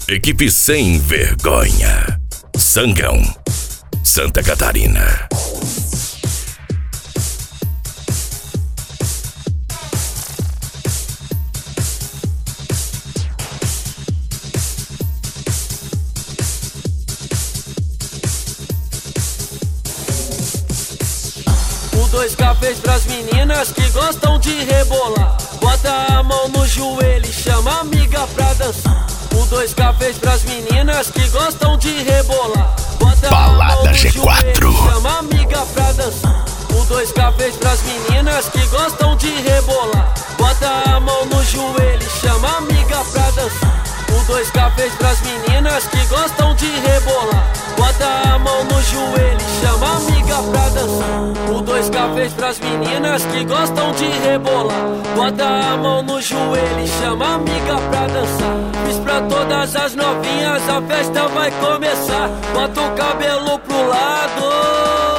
Equipe sem vergonha. Sangão, Santa Catarina. O 2K fez pras meninas que gostam de rebolar. Bota a mão no joelho e chama a amiga pra dançar. O 2K fez pras meninas que gostam de rebolar. Bota Balada a mão no G4. joelho e chama a amiga pra dançar. O 2K fez pras meninas que gostam de rebolar. Bota a mão no joelho e chama a amiga pra dançar. O 2K fez pras meninas que gostam de rebolar. Bota a mão no joelho e chama a amiga pra dançar. O 2K fez pras meninas que gostam de rebolar. Bota a mão no joelho e chama a amiga pra dançar. Fiz pra todas as novinhas, a festa vai começar. Bota o cabelo pro lado.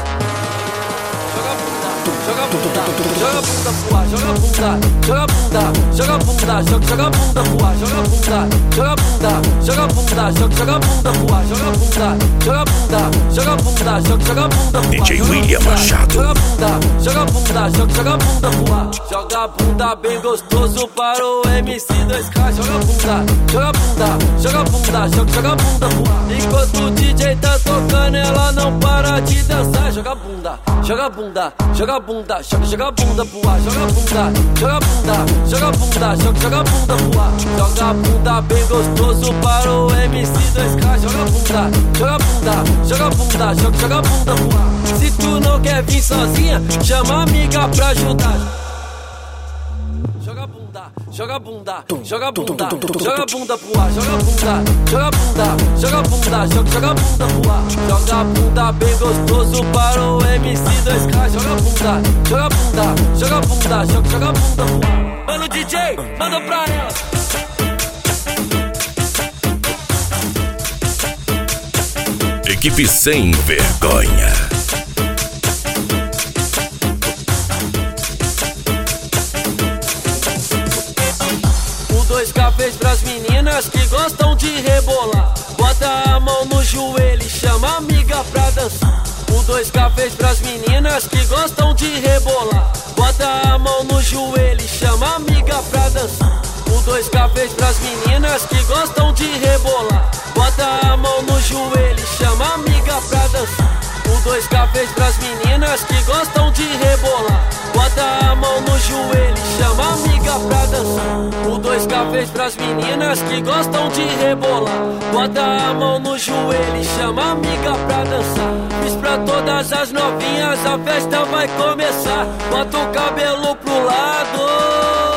Joga a bunda pro ar, joga a bunda, joga a bunda, joga a bunda, joga a bunda pro ar, joga a bunda, joga a bunda, joga a bunda, joga a bunda pro ar, joga a bunda, joga a bunda, joga a bunda, joga a bunda pro ar. DJ William Machado. Joga a bunda, joga a bunda, joga a bunda pro ar. Joga a bunda bem gostoso para o MC2K. Joga a bunda, joga a bunda, joga a bunda, joga a bunda pro ar. Enquanto o DJ tá tocando, ela não para de dançar. Joga a bunda, joga a bunda, joga a bunda, joga a bunda pro ar. Joga a bunda, joga a bunda, joga a bunda, joga a bunda pro ar. Joga a bunda bem gostoso para o MC2K. Joga a bunda, joga a bunda, joga a bunda, joga a bunda pro ar. Se tu não quer vir sozinha, chama a amiga pra ajudar. Joga a bunda, joga a bunda, joga a bunda, joga a bunda pro ar. Joga a bunda, joga a bunda, joga a bunda, joga a bunda pro ar. Joga a bunda bem gostoso para o MC2K. Joga a bunda, joga a bunda, joga a bunda, joga a bunda pro ar. Mano DJ, manda pra ela. Equipe sem vergonha. O 2K fez pras meninas que gostam de rebolar. Bota a mão no joelho e chama a amiga pra dançar. O 2K fez pras meninas que gostam de rebolar. Bota a mão no joelho e chama a amiga pra dançar. O 2K fez pras meninas que gostam de rebolar. Bota a mão no joelho e chama a amiga pra dançar. O 2K fez pras meninas que gostam de rebolar. Bota a mão no joelho e chama a amiga pra dançar. O 2K fez pras meninas que gostam de rebolar. Bota a mão no joelho e chama a amiga pra dançar. Fiz pra todas as novinhas, a festa vai começar. Bota o cabelo pro lado.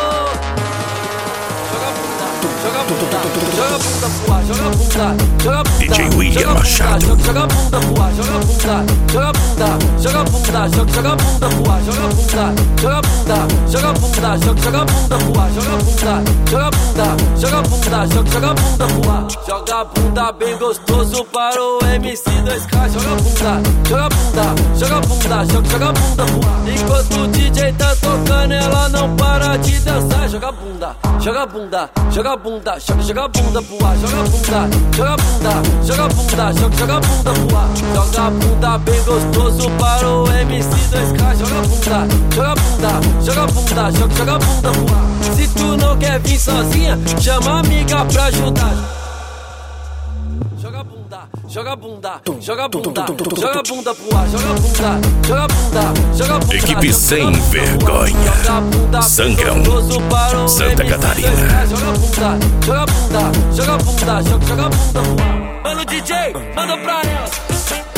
Joga a bunda pro ar, joga a bunda, joga a bunda, DJ William Machado. joga a bunda pro ar, joga a bunda, joga a bunda, joga a bunda, joga a bunda pro ar, joga a bunda, joga a bunda, joga a bunda, joga a bunda pro ar, joga a bunda, joga a bunda, joga a bunda, joga a bunda pro ar. Joga a bunda bem gostoso para o MC2K. Joga a bunda, joga a bunda, joga a bunda, joga a bunda pro ar. Enquanto o DJ tá tocando, ela não para de dançar. Joga a bunda, joga a bunda, joga a bunda, joga a bunda pro ar. Joga a bunda, joga a bunda, joga a bunda, joga a bunda pro ar. Joga a bunda bem gostoso para o MC2K. Joga a bunda, joga a bunda, joga a bunda, joga a bunda pro ar. Se tu não quer vir sozinha, chama a amiga pra ajudar. Joga a bunda, joga a bunda, joga a bunda, joga a bunda pro ar. Joga a bunda, joga a bunda, joga a bunda. Equipe sem vergonha. Sangão, Santa Catarina. Joga a bunda, joga a bunda, joga a bunda, joga a bunda pro ar. Mano DJ, manda pra ela.